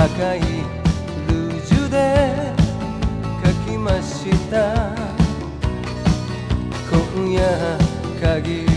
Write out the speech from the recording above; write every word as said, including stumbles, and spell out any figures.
赤いルージュで書きました。今夜限り